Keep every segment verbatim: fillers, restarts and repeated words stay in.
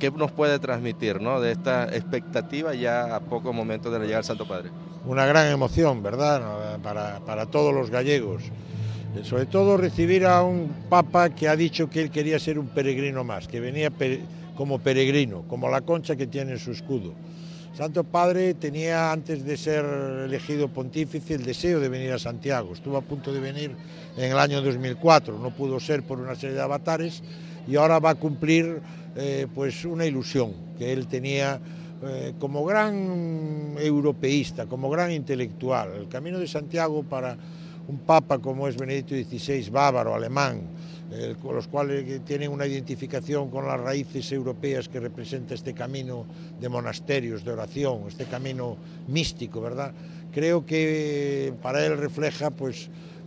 ¿qué nos puede transmitir, ¿no?, de esta expectativa ya a pocos momentos de la llegada del Santo Padre? Una gran emoción, ¿verdad?, para, para todos los gallegos. Sobre todo recibir a un papa que ha dicho que él quería ser un peregrino más, que venía per, como peregrino, como la concha que tiene en su escudo. Santo Padre tenía, antes de ser elegido pontífice, el deseo de venir a Santiago. Estuvo a punto de venir en el año dos mil cuatro, no pudo ser por una serie de avatares, y ahora va a cumplir eh, pues una ilusión que él tenía eh, como gran europeísta, como gran intelectual. El Camino de Santiago para un papa como es Benedicto dieciséis, bávaro, alemán, eh, con los cuales tienen una identificación con las raíces europeas que representa este camino de monasterios, de oración, este camino místico, ¿verdad? Creo que para él refleja pues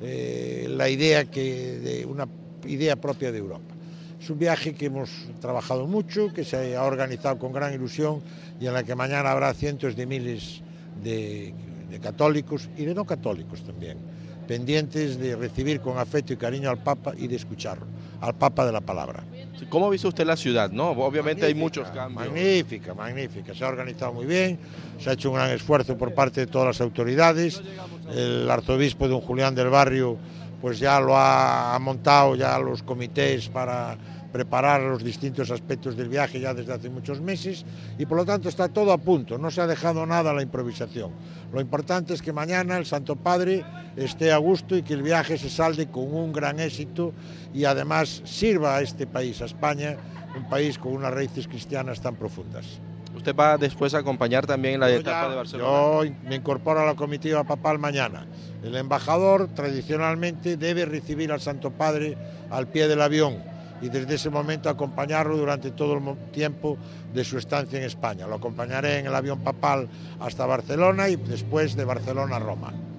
eh, la idea que de una idea propia de Europa. Es un viaje que hemos trabajado mucho, que se ha organizado con gran ilusión y en la que mañana habrá cientos de miles de, de católicos y de no católicos también, pendientes de recibir con afecto y cariño al Papa y de escucharlo, al Papa de la palabra. ¿Cómo ha visto usted la ciudad, no? Obviamente magnífica, hay muchos cambios. Magnífica, magnífica. Se ha organizado muy bien, se ha hecho un gran esfuerzo por parte de todas las autoridades. El arzobispo don Julián del Barrio pues ya lo ha, ha montado ya los comités para preparar los distintos aspectos del viaje ya desde hace muchos meses y por lo tanto está todo a punto, no se ha dejado nada a la improvisación. Lo importante es que mañana el Santo Padre esté a gusto y que el viaje se salde con un gran éxito y además sirva a este país, a España, un país con unas raíces cristianas tan profundas. ¿Usted va después a acompañar también la yo etapa ya, de Barcelona? Yo me incorporo a la comitiva papal mañana. El embajador tradicionalmente debe recibir al Santo Padre al pie del avión y desde ese momento acompañarlo durante todo el tiempo de su estancia en España. Lo acompañaré en el avión papal hasta Barcelona y después de Barcelona a Roma.